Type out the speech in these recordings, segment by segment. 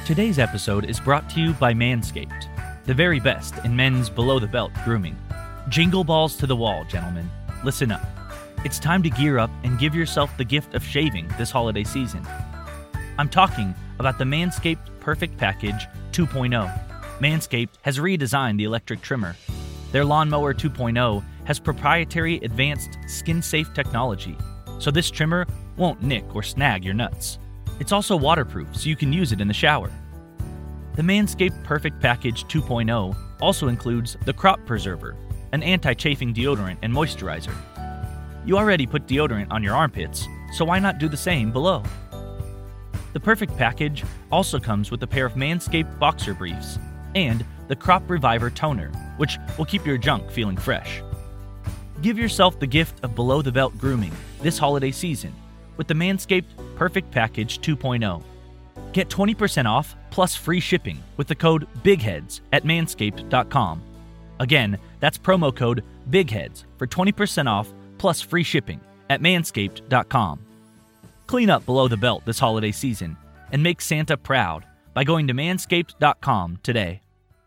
Today's episode is brought to you by Manscaped, the very best in men's below-the-belt grooming. Jingle balls to the wall, gentlemen. Listen up. It's time to gear up and give yourself the gift of shaving this holiday season. I'm talking about the Manscaped Perfect Package 2.0. Manscaped has redesigned the electric trimmer. Their Lawnmower 2.0 has proprietary advanced skin-safe technology, so this trimmer won't nick or snag your nuts. It's also waterproof, so you can use it in the shower. The Manscaped Perfect Package 2.0 also includes the Crop Preserver, an anti-chafing deodorant and moisturizer. You already put deodorant on your armpits, so why not do the same below? The Perfect Package also comes with a pair of Manscaped boxer briefs and the Crop Reviver Toner, which will keep your junk feeling fresh. Give yourself the gift of below-the-belt grooming this holiday season with the Manscaped Perfect Package 2.0. Get 20% off plus free shipping with the code BIGHEADS at manscaped.com. Again, that's promo code BIGHEADS for 20% off plus free shipping at manscaped.com. Clean up below the belt this holiday season and make Santa proud by going to manscaped.com today.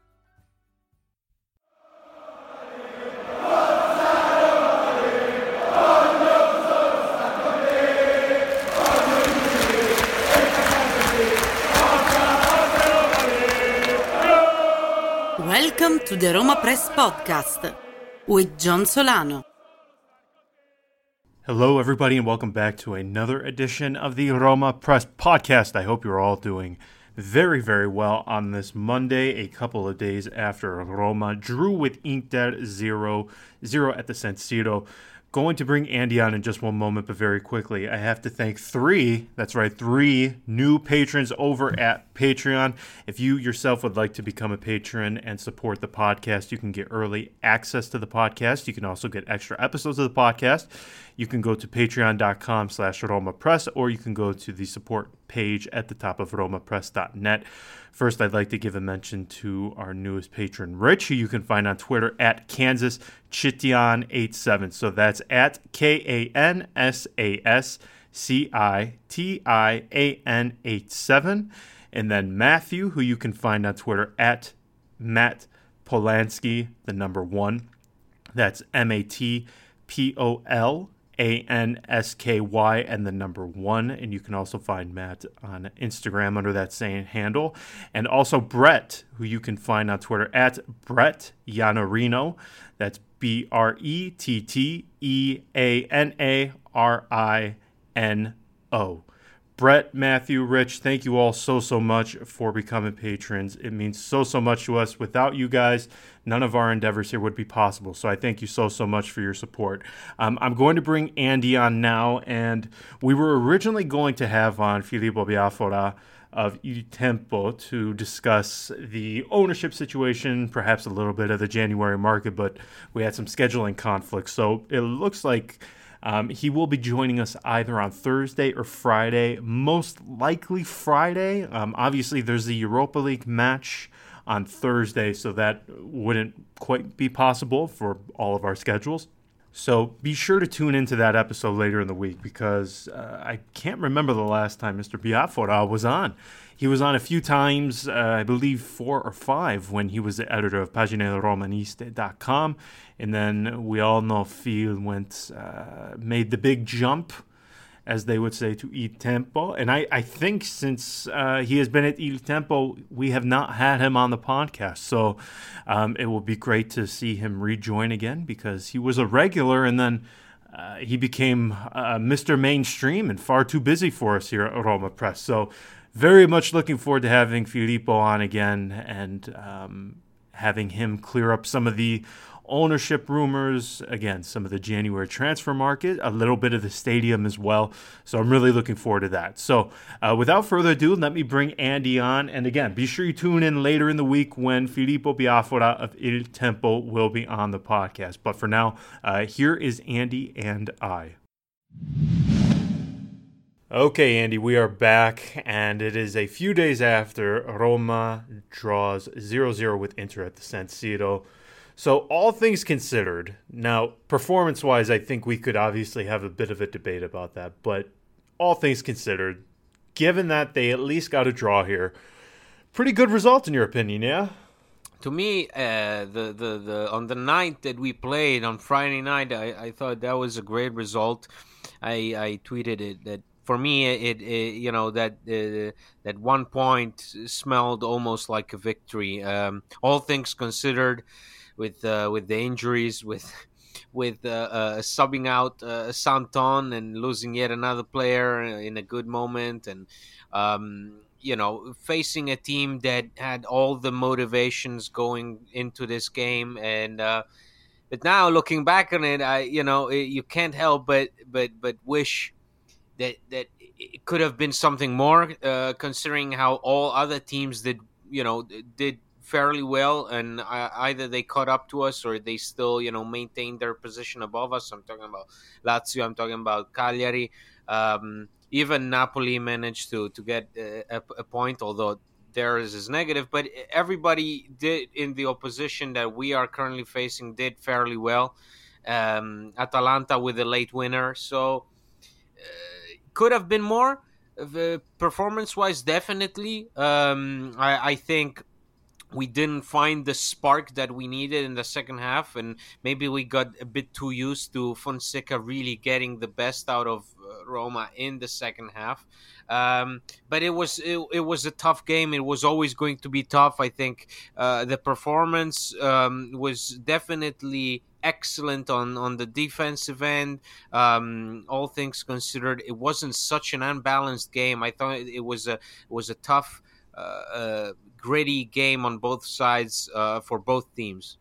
Welcome to the Roma Press Podcast with John Solano. Hello, everybody, and welcome back to another edition of the Roma Press Podcast. I hope you're all doing very, very well on this Monday, a couple of days after Roma drew with Inter 0-0 at the San Siro. Going to bring Andy on in just one moment, but very quickly, I have to thank three new patrons over at Patreon. If you yourself would like to become a patron and support the podcast, you can get early access to the podcast. You can also get extra episodes of the podcast. You can go to patreon.com/RomaPress, or you can go to the support page at the top of romapress.net. First, I'd like to give a mention to our newest patron, Rich, who you can find on Twitter at KansasChitian87. So that's at KansasChitian87. And then Matthew, who you can find on Twitter at Matt Polanski, the number 1. That's MATPOLANSKY and the number 1. And you can also find Matt on Instagram under that same handle. And also Brett, who you can find on Twitter at Brett Yanorino. That's BretteANarino. Brett, Matthew, Rich, thank you all so much for becoming patrons. It means so much to us. Without you guys, none of our endeavors here would be possible. So I thank you so much for your support. I'm going to bring Andy on now, and we were originally going to have on Filippo Biafora of Il Tempo to discuss the ownership situation, perhaps a little bit of the January market, but we had some scheduling conflicts. So it looks like he will be joining us either on Thursday or Friday, most likely Friday. Obviously, there's the Europa League match on Thursday, so that wouldn't quite be possible for all of our schedules. So be sure to tune into that episode later in the week, because I can't remember the last time Mr. Biafora was on. He was on a few times, I believe 4 or 5, when he was the editor of PagineRomaniste.com. And then we all know Phil made the big jump, as they would say, to Il Tempo. And I think since he has been at Il Tempo, we have not had him on the podcast. So it will be great to see him rejoin again, because he was a regular and then he became Mr. Mainstream and far too busy for us here at Roma Press. So very much looking forward to having Filippo on again and having him clear up some of the ownership rumors, again, some of the January transfer market, a little bit of the stadium as well. So I'm really looking forward to that. So without further ado, let me bring Andy on. And again, be sure you tune in later in the week when Filippo Biafora of Il Tempo will be on the podcast. But for now, here is Andy and I. Okay, Andy, we are back, and it is a few days after Roma draws 0-0 with Inter at the San Siro. So all things considered, now performance-wise, I think we could obviously have a bit of a debate about that, but all things considered, given that they at least got a draw here, Pretty good result in your opinion, yeah? To me, the on the night that we played on Friday night, I thought that was a great result. I tweeted it that for me it that 1 point smelled almost like a victory. All things considered, with the injuries, with subbing out Santon and losing yet another player in a good moment, and facing a team that had all the motivations going into this game, and but now looking back on it, you can't help but wish that it could have been something more, considering how all other teams did fairly well, and either they caught up to us or they still maintained their position above us. I'm talking about Lazio, I'm talking about Cagliari. Even Napoli managed to get a point, although theirs is negative. But everybody did in the opposition that we are currently facing did fairly well. Atalanta with a late winner, so could have been more. Performance-wise, definitely. I think we didn't find the spark that we needed in the second half, and maybe we got a bit too used to Fonseca really getting the best out of Roma in the second half. But it was a tough game. It was always going to be tough. I think the performance was definitely excellent on the defensive end. All things considered, it wasn't such an unbalanced game. I thought it was a tough, gritty game on both sides for both teams.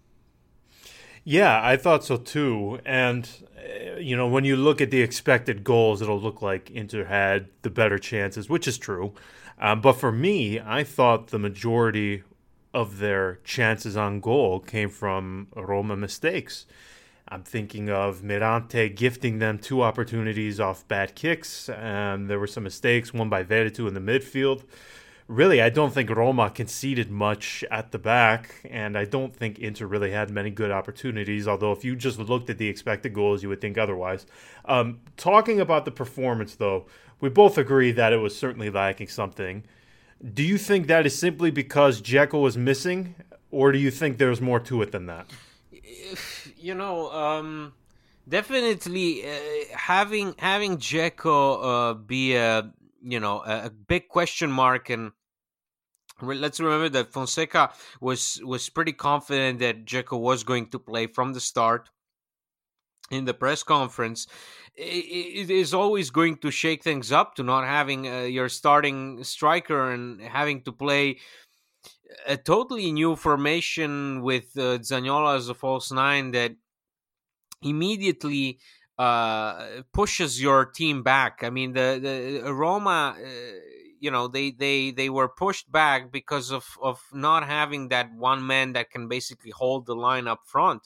Yeah, I thought so too. And, when you look at the expected goals, it'll look like Inter had the better chances, which is true. But for me, I thought the majority of their chances on goal came from Roma mistakes. I'm thinking of Mirante gifting them 2 opportunities off bad kicks, and there were some mistakes, one by Veretout in the midfield. Really, I don't think Roma conceded much at the back, and I don't think Inter really had many good opportunities, although if you just looked at the expected goals, you would think otherwise. Talking about the performance, though, we both agree that it was certainly lacking something. Do you think that is simply because Dzeko was missing, or do you think there's more to it than that? Definitely having Dzeko be a big question mark, and let's remember that Fonseca was pretty confident that Dzeko was going to play from the start. In the press conference, it is always going to shake things up to not having your starting striker and having to play a totally new formation with Zaniolo as a false 9 that immediately pushes your team back. I mean, the Roma, they were pushed back because of not having that one man that can basically hold the line up front.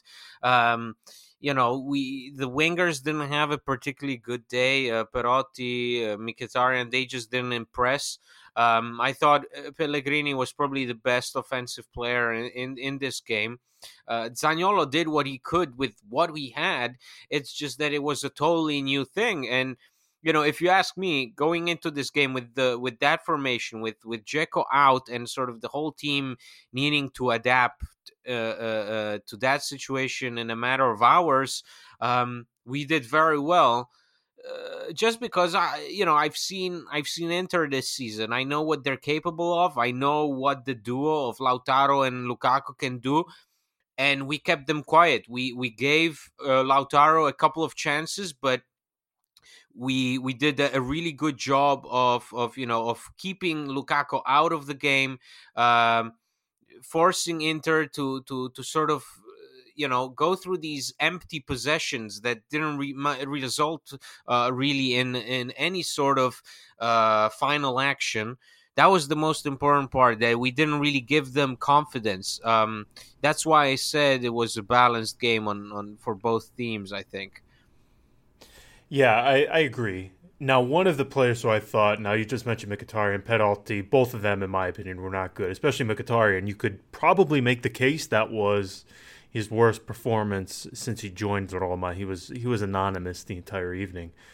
The wingers didn't have a particularly good day. Perotti, Mkhitaryan, they just didn't impress. I thought Pellegrini was probably the best offensive player in this game. Zaniolo did what he could with what he had. It's just that it was a totally new thing. And if you ask me, going into this game with that formation, with Dzeko out and sort of the whole team needing to adapt to that situation in a matter of hours, we did very well. Just because I've seen Inter this season, I know what they're capable of. I know what the duo of Lautaro and Lukaku can do, and we kept them quiet. We gave Lautaro a couple of chances, but we did a really good job of keeping Lukaku out of the game, forcing Inter to sort of go through these empty possessions that didn't result really in any sort of final action. That was the most important part, that we didn't really give them confidence. That's why I said it was a balanced game on for both teams, I think. Yeah, I agree. Now, one of the players who I thought, now you just mentioned Mkhitaryan and Perotti, both of them, in my opinion, were not good, especially Mkhitaryan. You could probably make the case that was his worst performance since he joined Roma. He was anonymous the entire evening.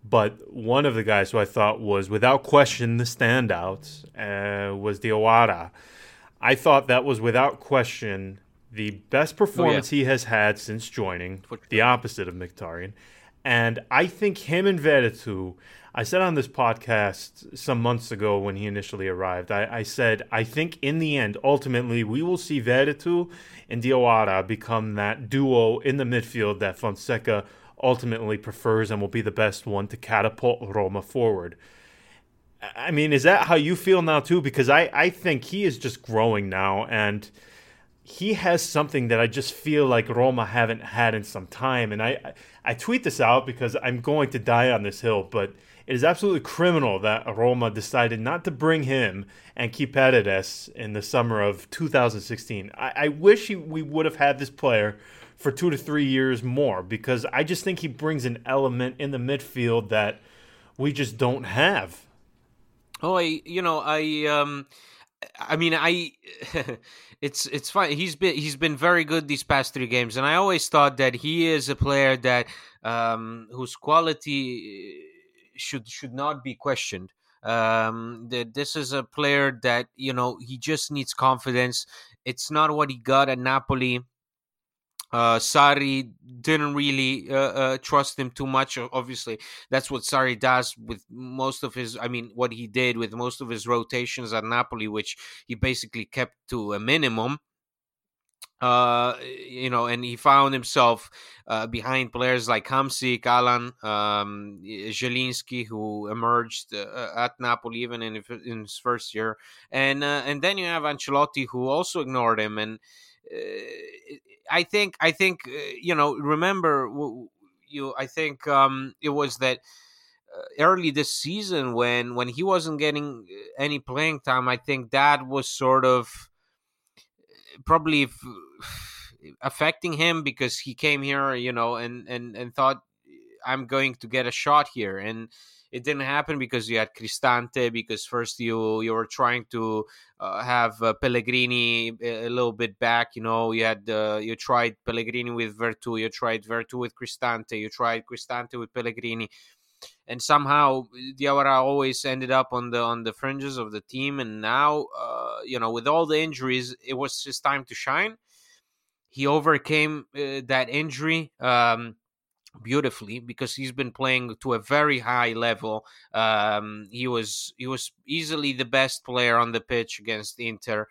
But one of the guys who I thought was, without question, the standout was Diawara. I thought that was, without question, the best performance he has had since joining, the opposite of Mkhitaryan. And I think him and Veretout, I said on this podcast some months ago when he initially arrived, I said, I think in the end, ultimately, we will see Veretout and Diawara become that duo in the midfield that Fonseca ultimately prefers and will be the best one to catapult Roma forward. I mean, is that how you feel now too? Because I think he is just growing now, and he has something that I just feel like Roma haven't had in some time. And I tweet this out because I'm going to die on this hill, but it is absolutely criminal that Roma decided not to bring him and keep Paredes in the summer of 2016. I wish we would have had this player for 2 to 3 years more, because I just think he brings an element in the midfield that we just don't have. Oh, it's fine. He's been very good these past 3 games, and I always thought that he is a player that whose quality should not be questioned. That this is a player that he just needs confidence. It's not what he got at Napoli. Sarri didn't really trust him too much. Obviously, that's what Sarri does with most of his. What he did with most of his rotations at Napoli, which he basically kept to a minimum. And he found himself behind players like Hamsik, Alan, Zielinski, who emerged at Napoli even in his first year, and then you have Ancelotti, who also ignored him. And I think remember I think it was that early this season when he wasn't getting any playing time. I think that was sort of probably affecting him, because he came here, and thought, I'm going to get a shot here, and it didn't happen because you had Cristante, because first you were trying to have Pellegrini a little bit back. You tried Pellegrini with Veretout, you tried Veretout with Cristante, you tried Cristante with Pellegrini, and somehow Diawara always ended up on the fringes of the team. And now, with all the injuries, it was his time to shine. He overcame that injury beautifully, because he's been playing to a very high level. He was easily the best player on the pitch against Inter.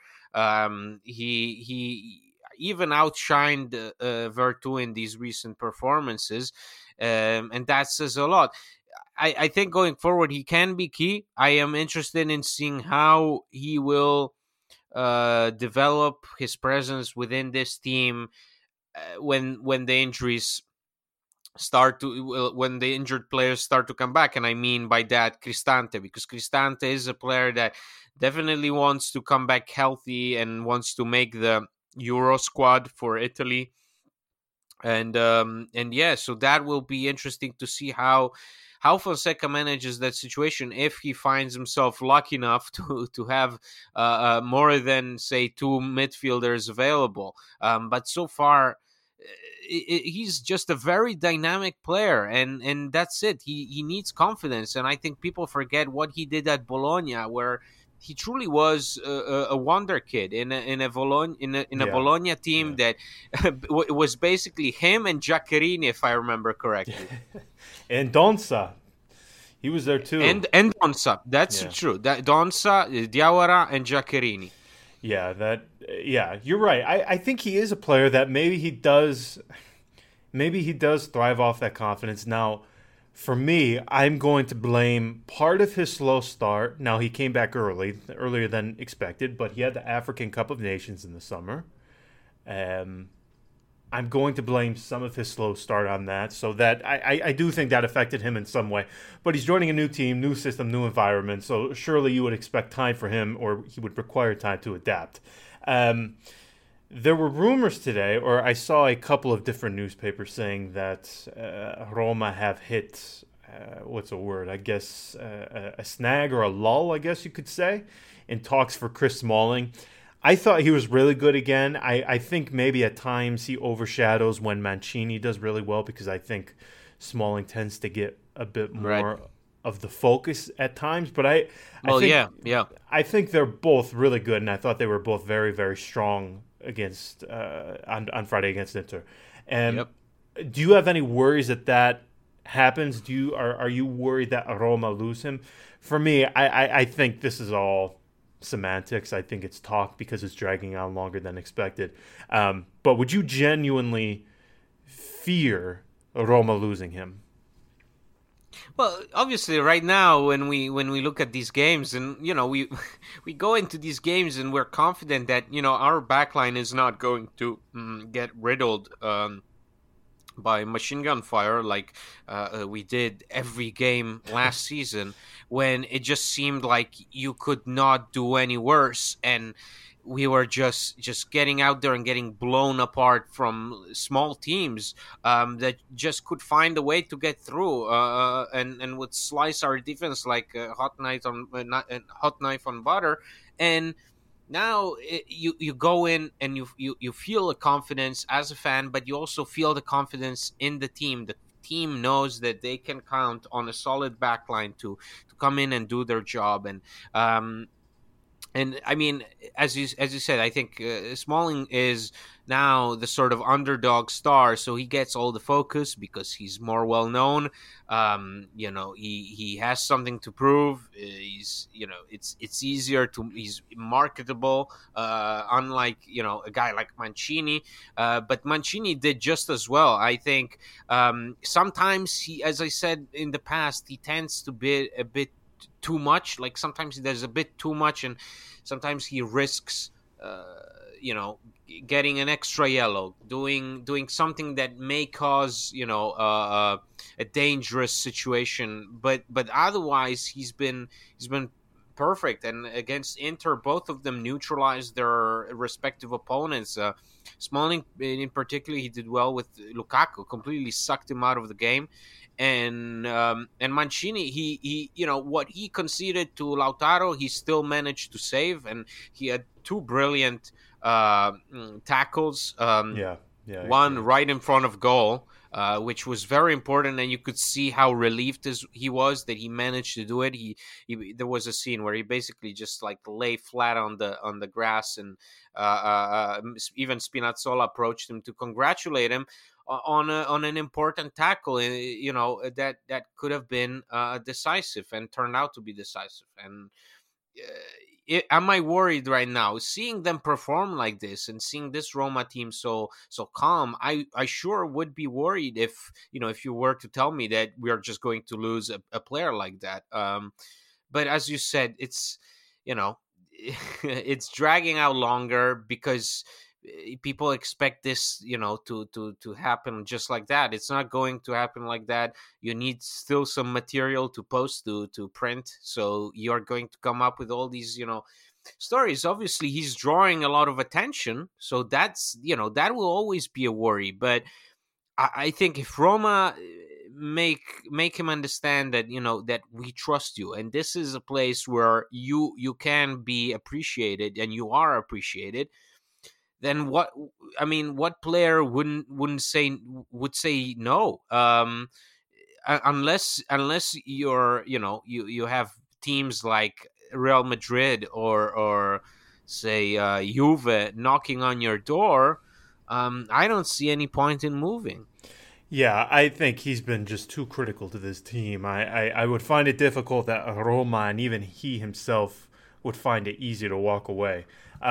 He even outshined Veretout in these recent performances, and that says a lot. I think going forward he can be key. I am interested in seeing how he will develop his presence within this team when the injuries when the injured players start to come back. And I mean by that Cristante, because Cristante is a player that definitely wants to come back healthy and wants to make the Euro squad for Italy. And so that will be interesting to see how Fonseca manages that situation, if he finds himself lucky enough to have more than, say, 2 midfielders available. But so far, he's just a very dynamic player, and that's it. He needs confidence, and I think people forget what he did at Bologna, where he truly was a wonder kid in a Bologna team that was basically him and Giaccherini, if I remember correctly. And Donza, he was there too. And Donza, that's true. That Donza, Diawara, and Giaccherini. Yeah, you're right. I think he is a player that maybe he does thrive off that confidence. Now, for me, I'm going to blame part of his slow start. Now, he came back earlier than expected, but he had the African Cup of Nations in the summer. I'm going to blame some of his slow start on that, so that I do think that affected him in some way. But he's joining a new team, new system, new environment, so surely you would expect time for him, or he would require time to adapt. There were rumors today, or I saw a couple of different newspapers saying that Roma have hit, what's a word? I guess a snag or a lull, I guess you could say, in talks for Chris Smalling. I thought he was really good again. I think maybe at times he overshadows when Mancini does really well, because I think Smalling tends to get a bit Right. more of the focus at times. But I Well, think yeah. I think they're both really good, and I thought they were both very, very strong against on Friday against Inter. And Yep. do you have any worries that happens? Are you worried that Roma lose him? For me, I think this is all semantics. I think it's talk because it's dragging on longer than expected. But would you genuinely fear Roma losing him? Well, obviously, right now when we look at these games, and we we go into these games and we're confident that our backline is not going to get riddled by machine gun fire like we did every game last season, when it just seemed like you could not do any worse, and we were just getting out there and getting blown apart from small teams that just could find a way to get through and would slice our defense like a hot knife on butter. And now you go in and you feel the confidence as a fan, but you also feel the confidence in the team. The team knows that they can count on a solid backline to come in and do their job. And I mean, as you said, I think Smalling is now the sort of underdog star, so he gets all the focus because he's more well known. He has something to prove. It's easier to he's marketable, unlike a guy like Mancini. But Mancini did just as well. I think sometimes he, as I said in the past, he tends to be a bit too much. Like sometimes he does a bit too much, and sometimes he risks getting an extra yellow, doing something that may cause a dangerous situation, but otherwise he's been perfect. And against Inter, both of them neutralized their respective opponents. Smalling in particular, he did well with Lukaku, completely sucked him out of the game. And Mancini, he what he conceded to Lautaro, he still managed to save, and he had two brilliant tackles. One right in front of goal, which was very important, and you could see how relieved he was that he managed to do it. He there was a scene where he basically just like lay flat on the grass, and even Spinazzola approached him to congratulate him on an important tackle, that could have been decisive and turned out to be decisive. And am I worried right now seeing them perform like this and seeing this Roma team so calm? I sure would be worried if you were to tell me that we are just going to lose a player like that. But as you said, it's it's dragging out longer because people expect this to happen just like that. It's not going to happen like that. You need still some material to post, to print, so you're going to come up with all these stories. Obviously he's drawing a lot of attention, so that's that will always be a worry. But I think if Roma make him understand that that we trust you, and this is a place where you can be appreciated and you are appreciated, then what player would say no? Unless you're you have teams like Real Madrid or say Juve knocking on your door. I don't see any point in moving. Yeah, I think he's been just too critical to this team. I would find it difficult that Roma and even he himself would find it easy to walk away.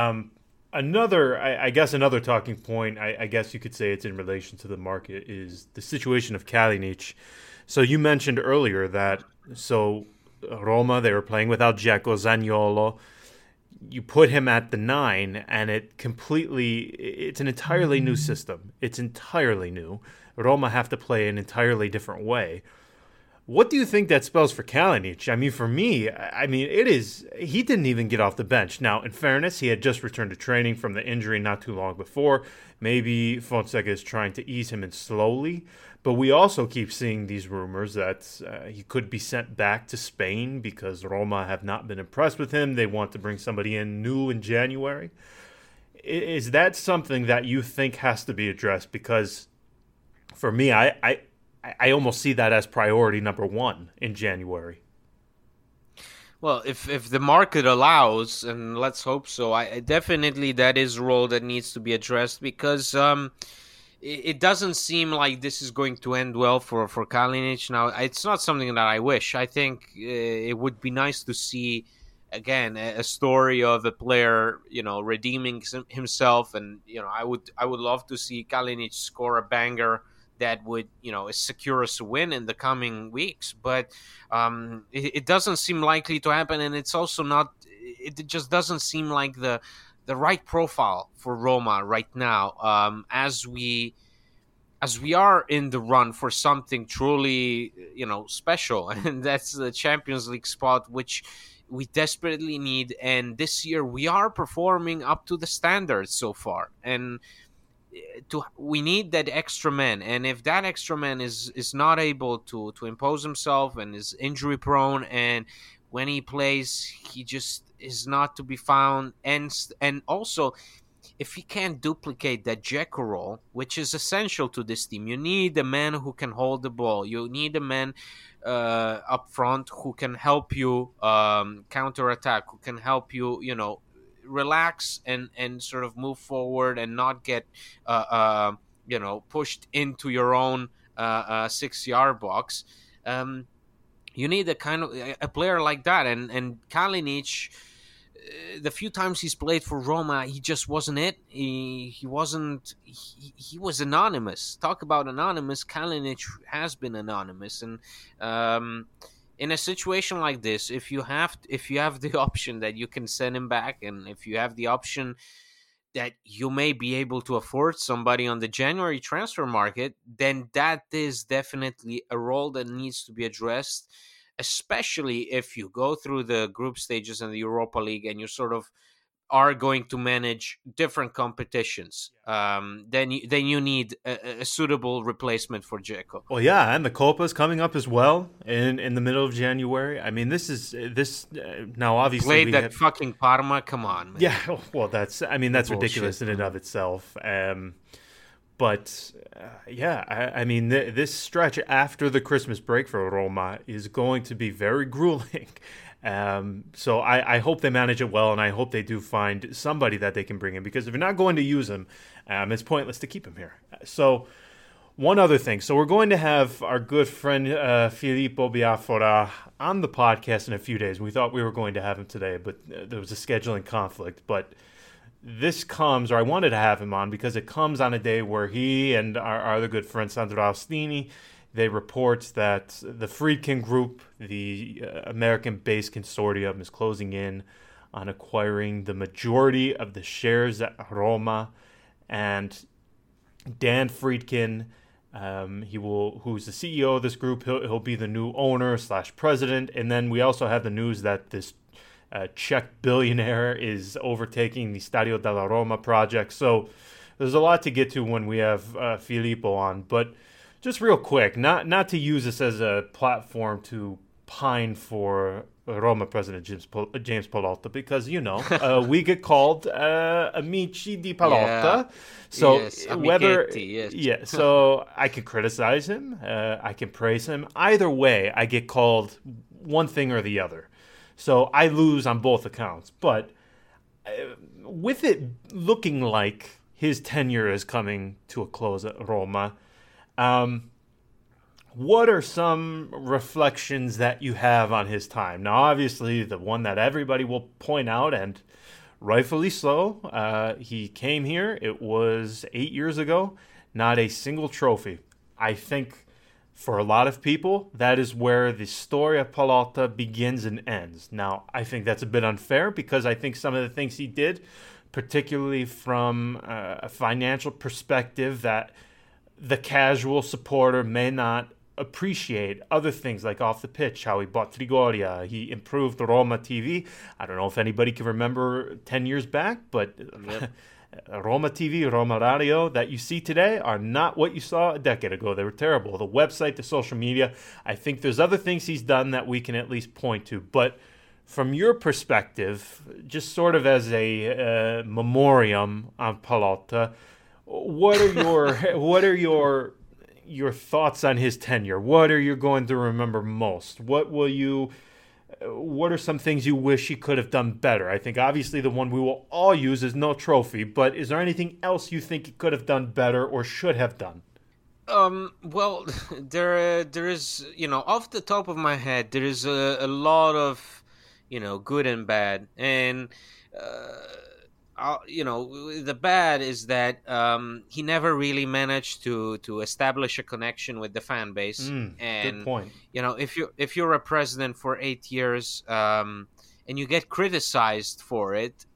Another talking point, I guess you could say it's in relation to the market, is the situation of Kalinic. So you mentioned earlier that Roma, they were playing without Dzeko, Zaniolo. You put him at the 9, and it's an entirely new system. It's entirely new. Roma have to play an entirely different way. What do you think that spells for Kalinic? I mean, for me, it is. He didn't even get off the bench. Now, in fairness, he had just returned to training from the injury not too long before. Maybe Fonseca is trying to ease him in slowly. But we also keep seeing these rumors that he could be sent back to Spain because Roma have not been impressed with him. They want to bring somebody in new in January. Is that something that you think has to be addressed? Because for me, I I almost see that as priority number one in January. Well, if the market allows, and let's hope so, I definitely that is a role that needs to be addressed, because it doesn't seem like this is going to end well for Kalinic. Now, it's not something that I wish. I think it would be nice to see, again, a story of a player, redeeming himself, and I would love to see Kalinic score a banger that would, secure us a win in the coming weeks. But it doesn't seem likely to happen, and it's also not. It just doesn't seem like the right profile for Roma right now. As we are in the run for something truly, special, and that's the Champions League spot, which we desperately need. And this year we are performing up to the standards so far, and we need that extra man. And if that extra man is not able to impose himself and is injury prone, and when he plays he just is not to be found, and also if he can't duplicate that Dzeko role, which is essential to this team, you need a man who can hold the ball. You need a man up front who can help you counter attack, who can help you, relax and sort of move forward and not get pushed into your own 6-yard box. You need a player like that, and Kalinic, the few times he's played for Roma, he just wasn't it. He wasn't. He was anonymous. Talk about anonymous. Kalinic has been anonymous, and in a situation like this, if you have the option that you can send him back, and if you have the option that you may be able to afford somebody on the January transfer market, then that is definitely a role that needs to be addressed, especially if you go through the group stages in the Europa League and you sort of are going to manage different competitions. Then you need a suitable replacement for Dzeko. Well, yeah, and the Copa is coming up as well in the middle of January. I mean, this now obviously played that fucking Parma. Come on, man. Yeah, well, that's ridiculous in and of itself. But I mean, this stretch after the Christmas break for Roma is going to be very grueling. So I hope they manage it well, and I hope they do find somebody that they can bring in, because if you're not going to use him, it's pointless to keep him here. So one other thing. So we're going to have our good friend Filippo Biafora on the podcast in a few days. We thought we were going to have him today, but there was a scheduling conflict. But this comes, or I wanted to have him on, because it comes on a day where he and our other good friend Sandro Austini, they report that the Friedkin Group, the American-based consortium, is closing in on acquiring the majority of the shares at Roma. And Dan Friedkin, who's the CEO of this group, he'll be the new owner / president. And then we also have the news that this Czech billionaire is overtaking the Stadio della Roma project. So there's a lot to get to when we have Filippo on. But just real quick, not to use this as a platform to pine for Roma president James Pallotta, because we get called amici di Pallotta. So yes, whether yes. So I can criticize him, I can praise him. Either way, I get called one thing or the other. So I lose on both accounts. But with it looking like his tenure is coming to a close at Roma, what are some reflections that you have on his time? Now, obviously, the one that everybody will point out, and rightfully so, he came here, it was 8 years ago, not a single trophy. I think for a lot of people, that is where the story of Pallotta begins and ends. Now, I think that's a bit unfair, because I think some of the things he did, particularly from a financial perspective, that the casual supporter may not appreciate. Other things like off the pitch, how he bought Trigoria, he improved Roma TV. I don't know if anybody can remember 10 years back, but yep. Roma TV, Roma Radio that you see today are not what you saw a decade ago. They were terrible. The website, the social media, I think there's other things he's done that we can at least point to. But from your perspective, just sort of as a memoriam on Pallotta, what are your your thoughts on his tenure. What are you going to remember most? What are some things you wish he could have done better? I think obviously the one we will all use is no trophy, but is there anything else you think he could have done better or should have done? Well, there is, off the top of my head, there is a lot of, good and bad. And, the bad is that he never really managed to establish a connection with the fan base. And good point. If you're a president for 8 years, and you get criticized for it,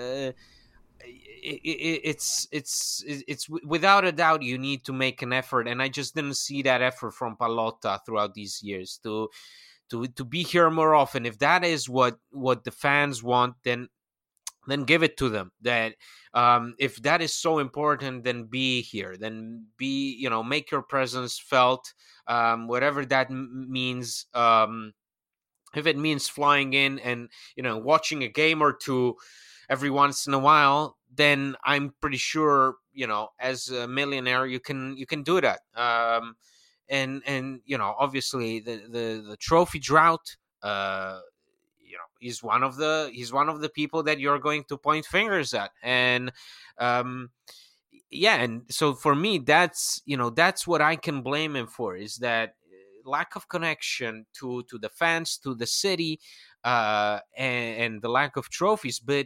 it's without a doubt you need to make an effort, and I just didn't see that effort from Pallotta throughout these years to be here more often. If that is what the fans want, then give it to them. That if that is so important, then be here, then make your presence felt, whatever that means. If it means flying in and watching a game or two every once in a while, then I'm pretty sure, as a millionaire, you can do that. And obviously the trophy drought, he's one of the people that you're going to point fingers at. And and so for me, that's what I can blame him for, is that lack of connection to the fans, to the city, and the lack of trophies. But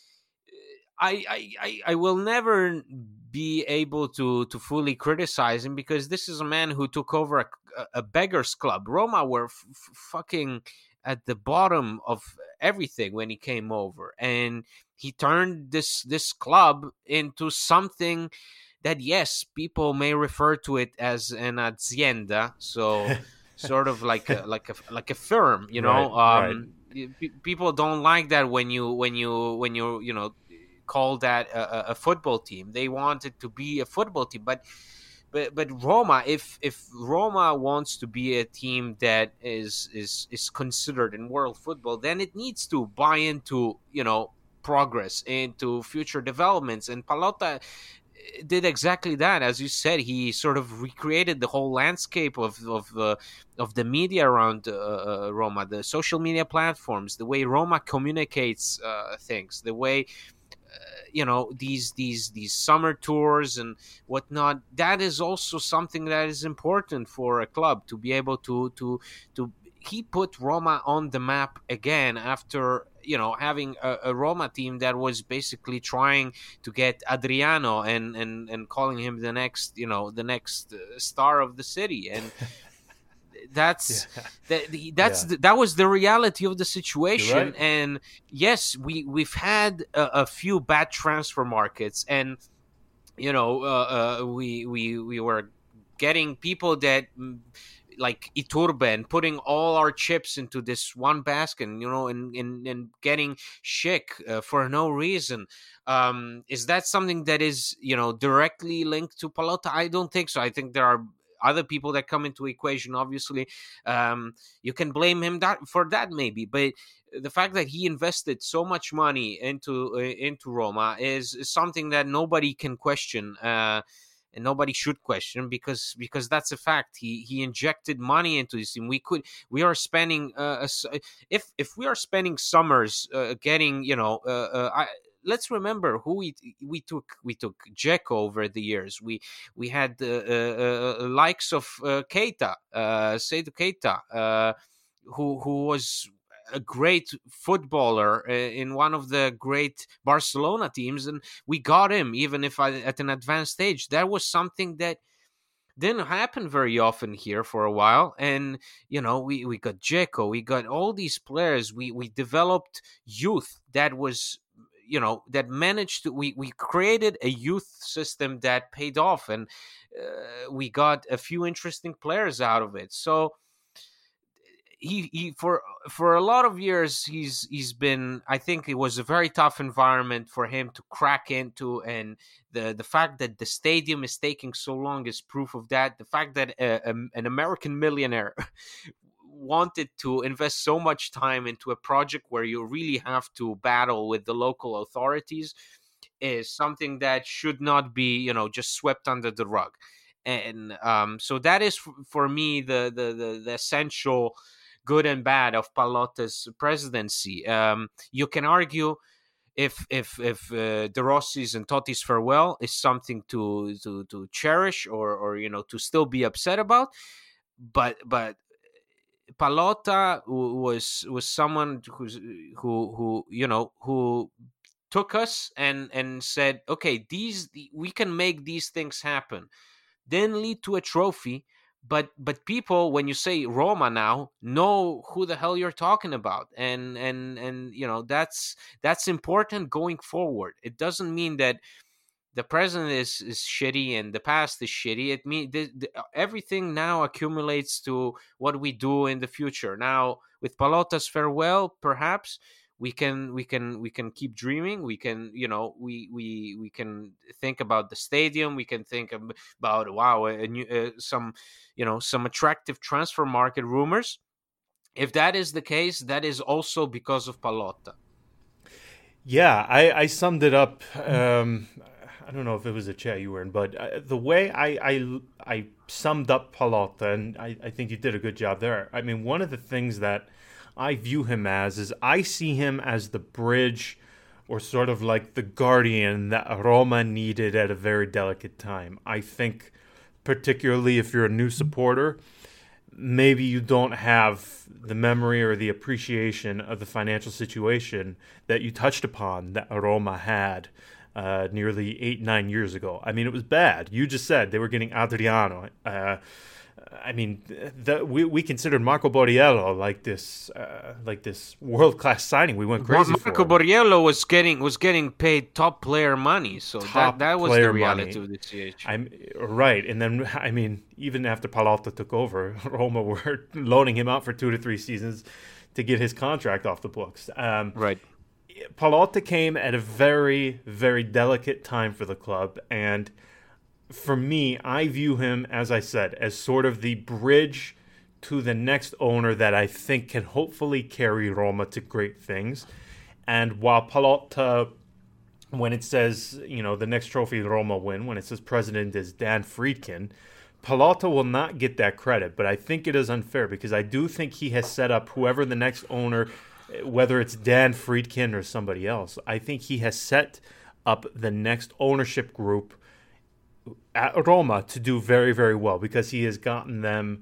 I will never be able to fully criticize him, because this is a man who took over a beggars club. Roma were fucking at the bottom of everything when he came over, and he turned this club into something that, yes, people may refer to it as an azienda, so sort of like a firm, Right. People don't like that when you call that a football team. They want it to be a football team, but Roma, if Roma wants to be a team that is considered in world football, then it needs to buy into progress, into future developments. And Pallotta did exactly that. As you said, he sort of recreated the whole landscape of the media around Roma, the social media platforms, the way Roma communicates things, the way these summer tours and whatnot. That is also something that is important for a club to be able to he put Roma on the map again after having a Roma team that was basically trying to get Adriano and calling him the next star of the city. And that's that was the reality of the situation. Right. And yes, we've had a few bad transfer markets, and we were getting people that like Iturbe, and putting all our chips into this one basket, and getting Schick for no reason. Is that something that is directly linked to Pallotta? I don't think so. I think there are other people that come into equation. Obviously, you can blame him for that maybe, but the fact that he invested so much money into Roma is something that nobody can question, and nobody should question, because that's a fact. He injected money into this team. We are spending if we are spending summers getting let's remember who we took Dzeko over the years. We had likes of Keita, Seydou Keita, who was a great footballer in one of the great Barcelona teams, and we got him even if at an advanced stage. That was something that didn't happen very often here for a while. And we got Dzeko, we got all these players. We developed youth that was that managed to, we created a youth system that paid off, and we got a few interesting players out of it. So he for a lot of years he's been, I think it was a very tough environment for him to crack into, and the fact that the stadium is taking so long is proof of that. The fact that an American millionaire wanted to invest so much time into a project where you really have to battle with the local authorities is something that should not be just swept under the rug. And so that is for me the essential good and bad of Pallotta's presidency. You can argue if De Rossi's and Totti's farewell is something to cherish or to still be upset about, but Pallotta was someone who took us and said, okay, we can make these things happen, then lead to a trophy. But people, when you say Roma now, know who the hell you're talking about, and that's important going forward. It doesn't mean that the present is shitty and the past is shitty. It means everything now accumulates to what we do in the future. Now with Pallotta's farewell, perhaps we can keep dreaming. We can we can think about the stadium. We can think about a new some attractive transfer market rumors. If that is the case, that is also because of Pallotta. Yeah, I summed it up. I don't know if it was a chat you were in, but the way I summed up Pallotta, and I think you did a good job there. I mean, one of the things that I view him as is I see him as the bridge or sort of like the guardian that Roma needed at a very delicate time. I think particularly if you're a new supporter, maybe you don't have the memory or the appreciation of the financial situation that you touched upon that Roma had nearly 8-9 years ago. I mean, it was bad. You just said they were getting Adriano. I mean, we considered Marco Borriello like this world-class signing. We went crazy for Marco Borriello was getting paid top player money, so that was the reality of the CH. Right, and then I mean, even after Pallotta took over, Roma were loaning him out for 2 to 3 seasons to get his contract off the books. Right. Pallotta came at a very, very delicate time for the club, and for me, I view him, as I said, as sort of the bridge to the next owner that I think can hopefully carry Roma to great things. And while Pallotta, when it says, the next trophy Roma win, when it says president is Dan Friedkin, Pallotta will not get that credit. But I think it is unfair because I do think he has set up whoever the next owner, whether it's Dan Friedkin or somebody else, I think he has set up the next ownership group at Roma to do very, very well because he has gotten them.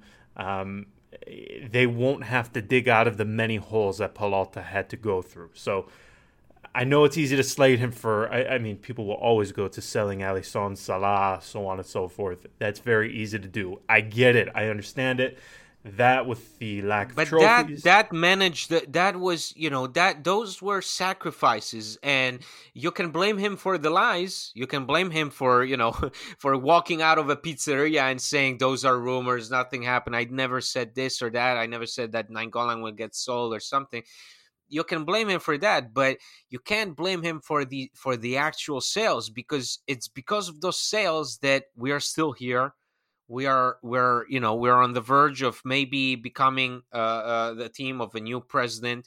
They won't have to dig out of the many holes that Pallotta had to go through. So I know it's easy to slate him for. I mean, people will always go to selling Alisson, Salah, so on and so forth. That's very easy to do. I get it. I understand it. That with the lack of trophies. That managed that was that those were sacrifices, and you can blame him for the lies. You can blame him for for walking out of a pizzeria and saying those are rumors, nothing happened. I never said this or that. I never said that Nainggolan will get sold or something. You can blame him for that, but you can't blame him for the actual sales because it's because of those sales that we are still here. We're on the verge of maybe becoming the team of a new president.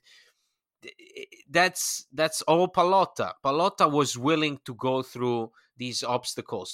That's all Pallotta. Pallotta was willing to go through these obstacles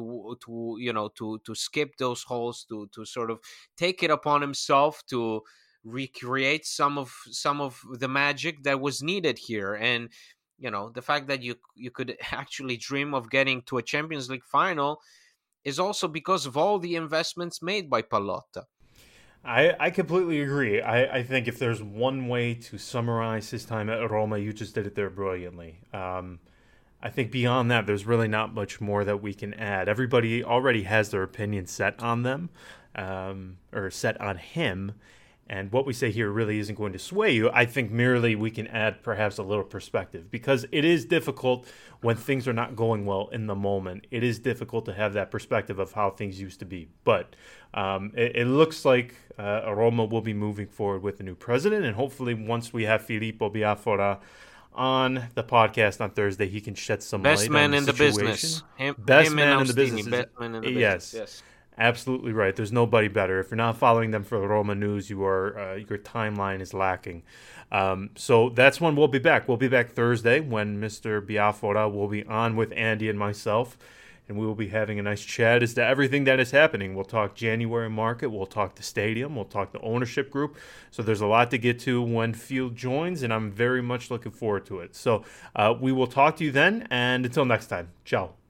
to skip those holes, to sort of take it upon himself to recreate some of the magic that was needed here. And the fact that you could actually dream of getting to a Champions League final is also because of all the investments made by Pallotta. I completely agree. I think if there's one way to summarize his time at Roma, you just did it there brilliantly. I think beyond that, there's really not much more that we can add. Everybody already has their opinion set on them, or set on him. And what we say here really isn't going to sway you. I think merely we can add perhaps a little perspective because it is difficult when things are not going well in the moment. It is difficult to have that perspective of how things used to be. But it looks like Roma will be moving forward with a new president. And hopefully once we have Filippo Biafora on the podcast on Thursday, he can shed some light on the situation. Best man in the business. Yes. Absolutely right. There's nobody better. If you're not following them for the Roma news, your timeline is lacking. So that's when we'll be back. We'll be back Thursday when Mr. Biafora will be on with Andy and myself. and we will be having a nice chat as to everything that is happening. We'll talk January market, we'll talk the stadium, we'll talk the ownership group. So there's a lot to get to when Field joins, and I'm very much looking forward to it. So we will talk to you then, and until next time, ciao.